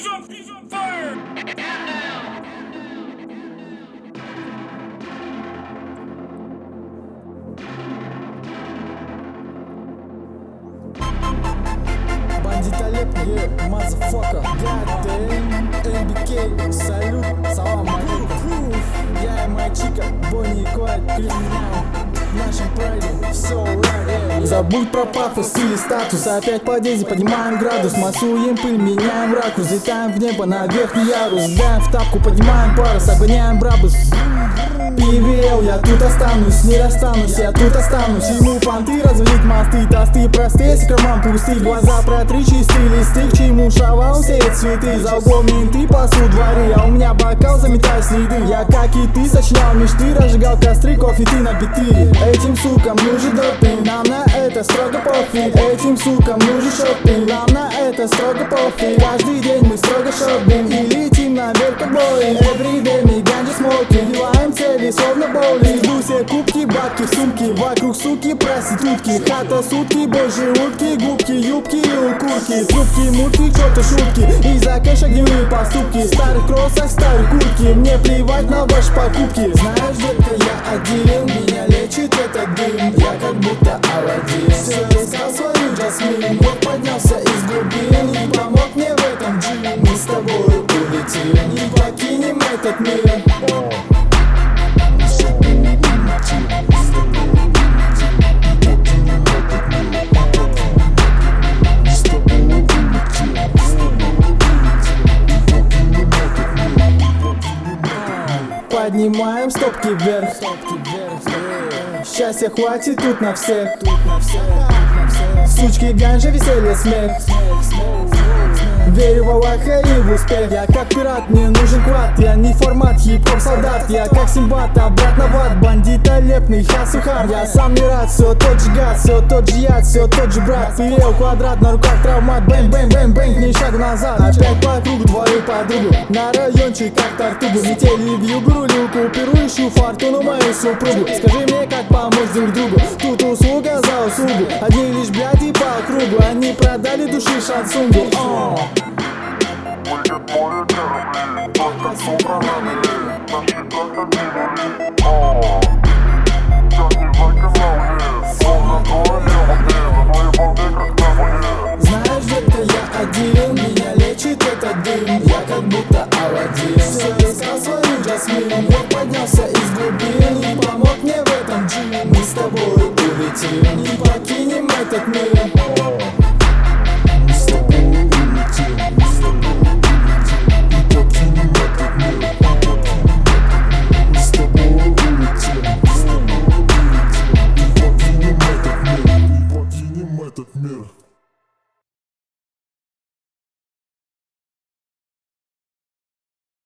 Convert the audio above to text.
on fire! Бандитолеп, yeah, motherfucker. Goddamn, MBK, салют, салам алейкум. Я и моя чика, Бонни и Клайд, криминал. В нашем прайде все right, yeah. Забудь про пафос или статус. Опять по дизе поднимаем градус. Массуем пыль, меняем ракурс. Летаем в небо на верхний ярус. Даем в тапку, поднимаем парус, обгоняем брабус. PVL, я тут останусь, не расстанусь, я тут останусь. Ему понты, разводить мосты, тосты простые, секроман пусты. Глаза протри, чистые листы, к чему шавал сеять цветы. За углом менты пасут дворы, а у меня бокал заметает следы. Я как и ты сочинял мечты, разжигал костры, кофе ты на биты. Этим сукам нужен допинг, нам на это строго пофиг. Этим сукам нужен шопинг, нам на это строго пофиг. Каждый день мы строго шопинг и летим наверх как Боинг. Everyday мы ганджи смокинг, делаем цели словно боулинг. Жду все кубки, бабки, сумки, вокруг суки, проститутки. Хата сутки, божьи утки, губки, юбки и укурки. Трубки, мутки, чё-то шутки, из-за кэша гнилые поступки. В старых кроссах, старых куртки, мне плевать на ваши покупки. Знаешь, детка, я один, меня лечит этот дым. Я как будто Аладдин, все искал свою Джасмин. Вот поднялся из глубин и помог мне в этом джим. Мы с тобой улетим и покинем этот мир. Поднимаем стопки вверх. Счастья хватит тут на всех. Сучки, ганжа, веселье, смех. Верю в Аллаха и в успех. Я как пират, мне нужен квад. Я не формат хип-хоп солдат. Я как Симбат, обратно в ад. Бандитолепный хасухар. Я сам не рад, все тот же гад, все тот же яд, все тот же брат. PVL квадрат, на руках травмат. Бэнг-бэнг-бэнг-бэнг, ни шагу назад. Опять по кругу, твою подругу. На райончик как тартугу. Метели в югу, рулю, купирую, ищу фортуну мою супругу. Скажи мне, как помочь друг другу. Тут услуга за услугу. Одни лишь бляди по кругу. Они продали души шансунгу. Будет море корабли, только субранами. Наши доходы нули. Тягни в канал, словно твоя воды. На твоей волне, как